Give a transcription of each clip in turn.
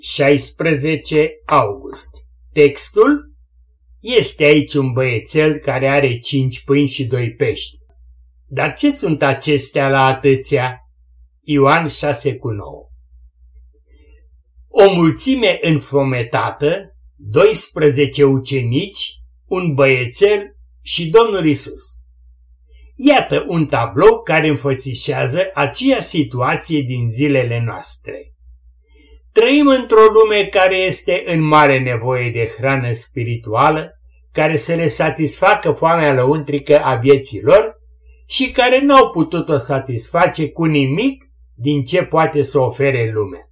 16 august. Textul: este aici un băiețel care are 5 pâini și 2 pești. Dar ce sunt acestea la atâția? Ioan 6,9. O mulțime înfometată, 12 ucenici, un băiețel și Domnul Isus. Iată un tablou care înfățișează aceeași situație din zilele noastre. Trăim într-o lume care este în mare nevoie de hrană spirituală, care să le satisfacă foamea lăuntrică a vieții lor și care n-au putut-o satisface cu nimic din ce poate să ofere lumea.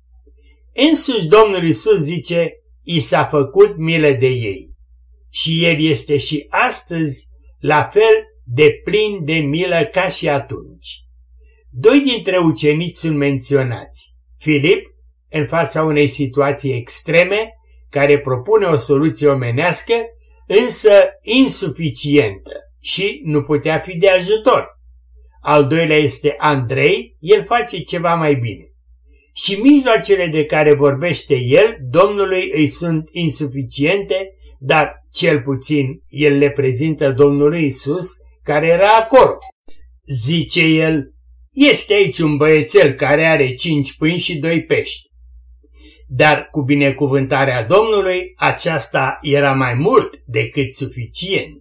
Însuși Domnul Isus zice, i s-a făcut milă de ei. Și El este și astăzi la fel de plin de milă ca și atunci. Doi dintre ucenici sunt menționați. Filip, în fața unei situații extreme, care propune o soluție omenească, însă insuficientă și nu putea fi de ajutor. Al doilea este Andrei, el face ceva mai bine. Și mijloacele de care vorbește el, Domnului îi sunt insuficiente, dar cel puțin el le prezintă Domnului Isus, care era acolo. Zice el, este aici un băiețel care are 5 pâini și 2 pești. Dar cu binecuvântarea Domnului, aceasta era mai mult decât suficient.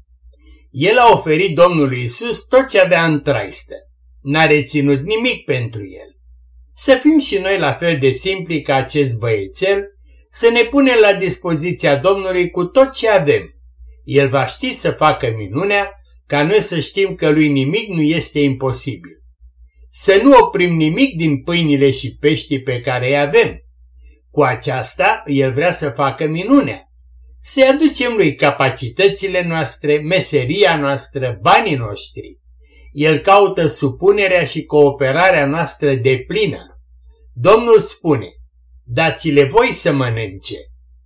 El a oferit Domnului Isus tot ce avea în traistă. N-a reținut nimic pentru el. Să fim și noi la fel de simpli ca acest băiețel, să ne punem la dispoziția Domnului cu tot ce avem. El va ști să facă minunea, ca noi să știm că lui nimic nu este imposibil. Să nu oprim nimic din pâinile și peștii pe care îi avem. Cu aceasta, El vrea să facă minunea. Să-i aducem lui capacitățile noastre, meseria noastră, banii noștri. El caută supunerea și cooperarea noastră deplină. Domnul spune, dați-le voi să mănânce.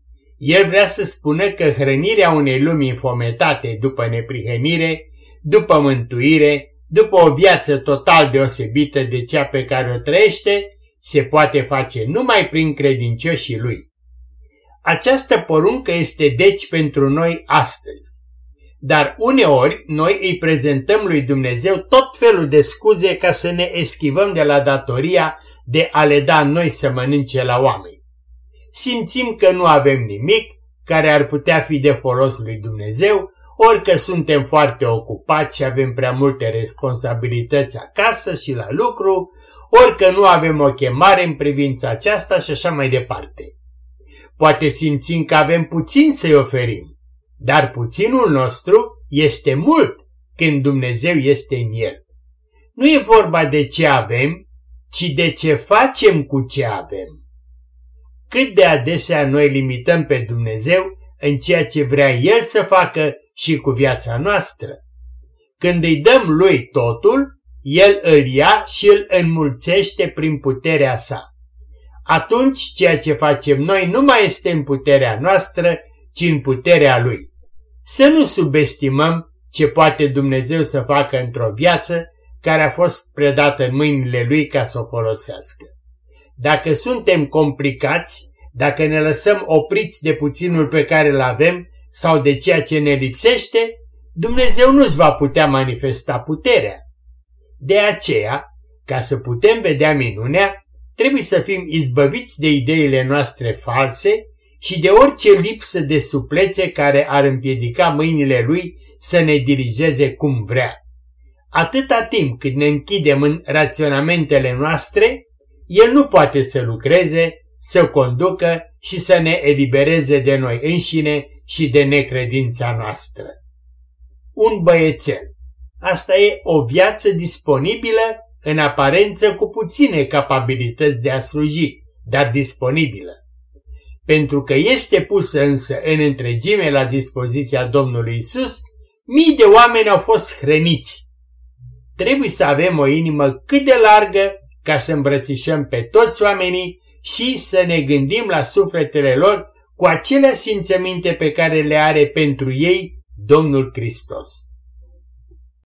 El vrea să spună că hrănirea unei lumi înfometate după neprihănire, după mântuire, după o viață total deosebită de cea pe care o trăiește, se poate face numai prin credincioșii Lui. Această poruncă este deci pentru noi astăzi. Dar uneori noi îi prezentăm lui Dumnezeu tot felul de scuze ca să ne eschivăm de la datoria de a le da noi să mănânce la oameni. Simțim că nu avem nimic care ar putea fi de folos lui Dumnezeu, ori că suntem foarte ocupați și avem prea multe responsabilități acasă și la lucru, ori că nu avem o chemare în privința aceasta și așa mai departe. Poate simțim că avem puțin să-i oferim, dar puținul nostru este mult când Dumnezeu este în el. Nu e vorba de ce avem, ci de ce facem cu ce avem. Cât de adesea noi limităm pe Dumnezeu în ceea ce vrea El să facă și cu viața noastră. Când îi dăm Lui totul, El îl ia și îl înmulțește prin puterea sa. Atunci ceea ce facem noi nu mai este în puterea noastră, ci în puterea Lui. Să nu subestimăm ce poate Dumnezeu să facă într-o viață care a fost predată în mâinile Lui ca să o folosească. Dacă suntem complicați, dacă ne lăsăm opriți de puținul pe care îl avem sau de ceea ce ne lipsește, Dumnezeu nu-ți va putea manifesta puterea. De aceea, ca să putem vedea minunea, trebuie să fim izbăviți de ideile noastre false și de orice lipsă de suplețe care ar împiedica mâinile Lui să ne dirigeze cum vrea. Atâta timp cât ne închidem în raționamentele noastre, El nu poate să lucreze, să conducă și să ne elibereze de noi înșine și de necredința noastră. Un băiețel. Asta e o viață disponibilă, în aparență cu puține capabilități de a sluji, dar disponibilă. Pentru că este pusă însă în întregime la dispoziția Domnului Isus, mii de oameni au fost hrăniți. Trebuie să avem o inimă cât de largă ca să îmbrățișăm pe toți oamenii și să ne gândim la sufletele lor cu acelea simțăminte pe care le are pentru ei Domnul Hristos.